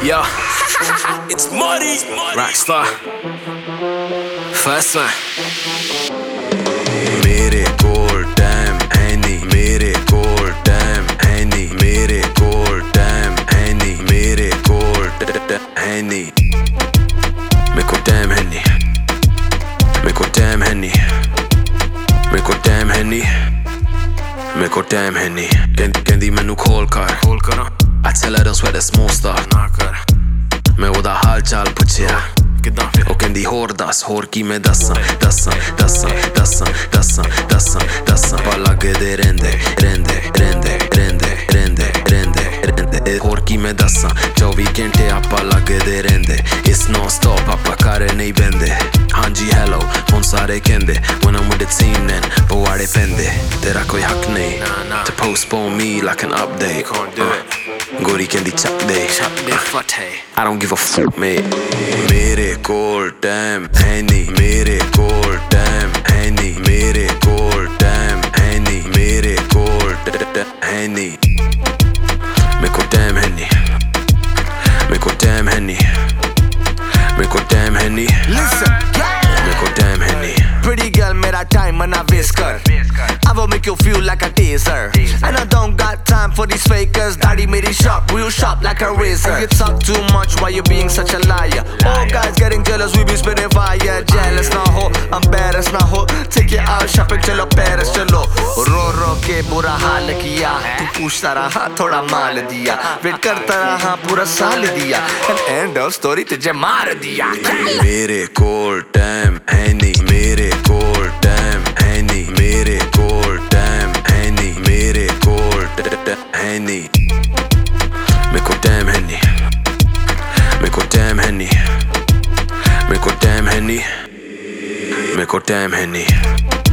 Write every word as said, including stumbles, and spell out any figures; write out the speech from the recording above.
Yo, it's Muddy, Rockstar, first one. मेरे कोल time है नहीं, मेरे कोल टाइम है नहीं, मेरे कोल टाइम है नहीं, मेरे कोल है नहीं, मेरे को टाइम है नहीं, मेरे को टाइम है नहीं, मेरे को टाइम है नहीं, मेरे को टाइम है नहीं. कहंदी कहंदी मैनू खोल कर खोल कर I tell her don't sweat the small stuff ना कर. मैं ओदा हाल चाल पुछया किदां फिर. ओ कहंदी होर दस होर की मैं दसां दसां दसां दसां दसां दसां दसां पा लगदे रहिंदे रहिंदे रहिंदे रहिंदे रहिंदे रहिंदे रहिंदे होर की मैं दसां चौबी घंटे आपा लगदे रहिंदे. It's non stop आपा करे नहीं बंदे. हाँ जी hello हुन सारे कहंदे when I'm with the team then पवाड़े पैंदे. तेरा कोई हक नहीं to postpone me like an update. Can't do it. गोरी कहंदी चक दे Chop the foot, hey. I don't give a fuck mate. मेरे कोल टाइम है नहीं, मेरे कोल टाइम है नहीं, मेरे कोल टाइम है नहीं, मेरे कोल है नहीं, मेरे को टाइम है नहीं, मेरे को टाइम है नहीं, मेरे को टाइम है नहीं. Listen, मेरे को टाइम है नहीं. pretty girl, मेरा time मना waste कर. I will make you feel like a taser. And I don't got time for these fakers. Daddy मेरी shop, real sharp like a razor. You talk too much while you're being such a liar. All guys getting jealous, we be spitting fire. Jealous ना हो, embarrassed ना हो. Take it out shopping चलो Paris चलो. रो रो के बुरा हाल किया. तू पूछता रहा थोड़ा माल दिया. Wait करता रहा पूरा साल दिया. And end of story तुझे मार दिया. मेरे कोल टाइम है नहीं, मेरे कोल टाइम है नहीं, मेरे कोल टाइम है नहीं, मेरे कोल है नहीं, मेरे को टाइम है नहीं, मेरे को टाइम है नहीं, मेरे को टाइम है नहीं, मेरे को टाइम है नहीं.